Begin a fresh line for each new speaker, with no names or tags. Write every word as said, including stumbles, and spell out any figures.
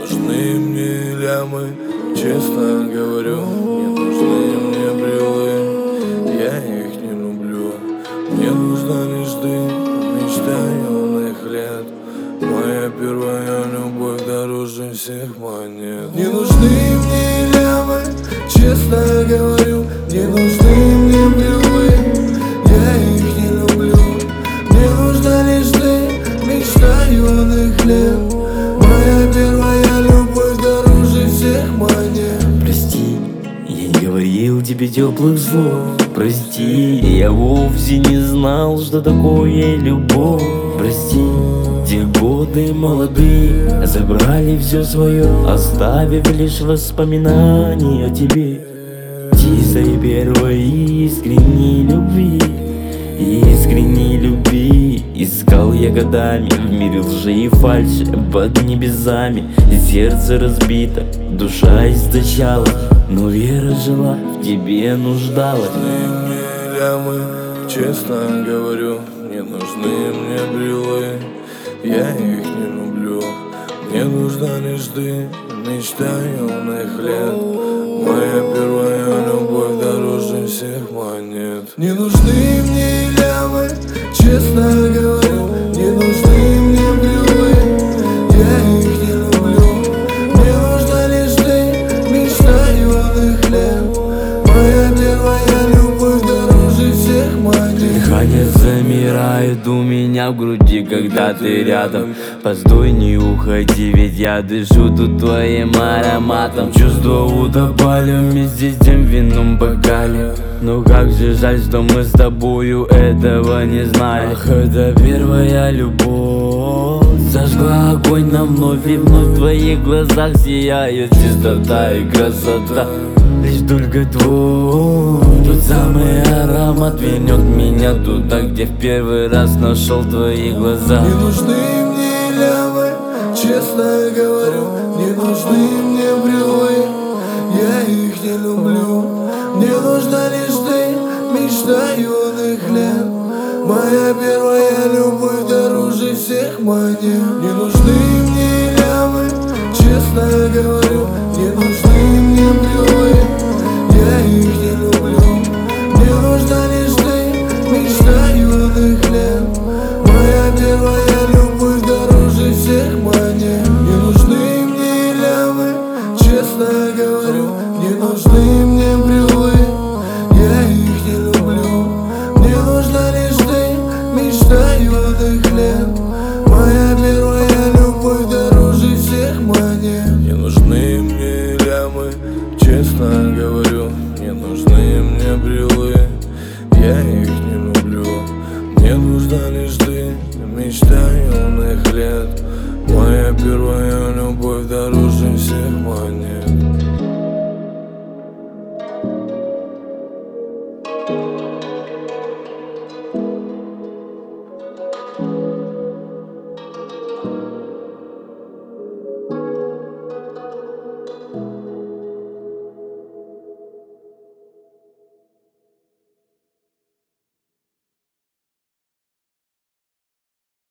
нужны мне лямы, честно говорю. Не нужны мне брелы, я их не люблю. Мне нужна лишь ты, мечта юных лет. Моя первая любовь дороже всех монет. Не нужны мне лямы, честно говорю. Не нужны мне брелы, я их не люблю. Мне нужна лишь ты, мечта юных лет. Моя первая любовь дороже всех монет.
Прости, я не говорил тебе теплых слов. Прости, я вовсе не знал, что такое любовь. Прости, те годы молодые забрали все свое, оставив лишь воспоминания о тебе. Чистой первой искренней любви, искренней любви. Искал я годами в мире лжи и фальши, под небесами. Сердце разбито, душа истощала, но вера жила, в тебе нуждалась.
Нужны мне лямы, честно говорю. Не нужны мне брелы, я их не люблю. Мне нужна лишь ты, мечта юных лет. Моя первая любовь дороже всех монет. Не нужны мне лямы, честно говорю. Не нужны мне брелы, я их не люблю. Мне нужна лишь ты, мечта юных лет. Моя первая любовь дороже всех монет.
Дыхание замирает у меня в груди, когда ты рядом. Постой, не уходи, ведь я дышу тут твоим ароматом. Чувства утопали вместе с тем вином в бокале. Но как же жаль, что мы с тобою этого не знаем. Ах, это первая любовь зажгла огонь на вновь, и вновь в твоих глазах сияет чистота и красота. Лишь только твой, тот самый аромат вернет меня туда, где в первый раз нашел твои глаза.
Не нужны мне лямы, честно говорю. Не нужны мне брелы, я их не люблю. Мне нужна лишь ты, мечта юных лет. Моя первая любовь дороже всех монет. Не нужны мне лямы, честно говорю. Не нужны мне брелы, я их не люблю. Мне нужна лишь ты, мечта юных лет. Моя первая любовь дороже всех монет. Не нужны мне лямы, честно говорю. Не нужны мне брелы, я их не люблю. Мне нужна лишь ты, мечта юных лет. Моя первая любовь дороже всех монет. Не нужны мне лямы, честно говорю. Не нужны мне брелы, я их не люблю. Мне нужна лишь ты, мечта юных лет. Моя первая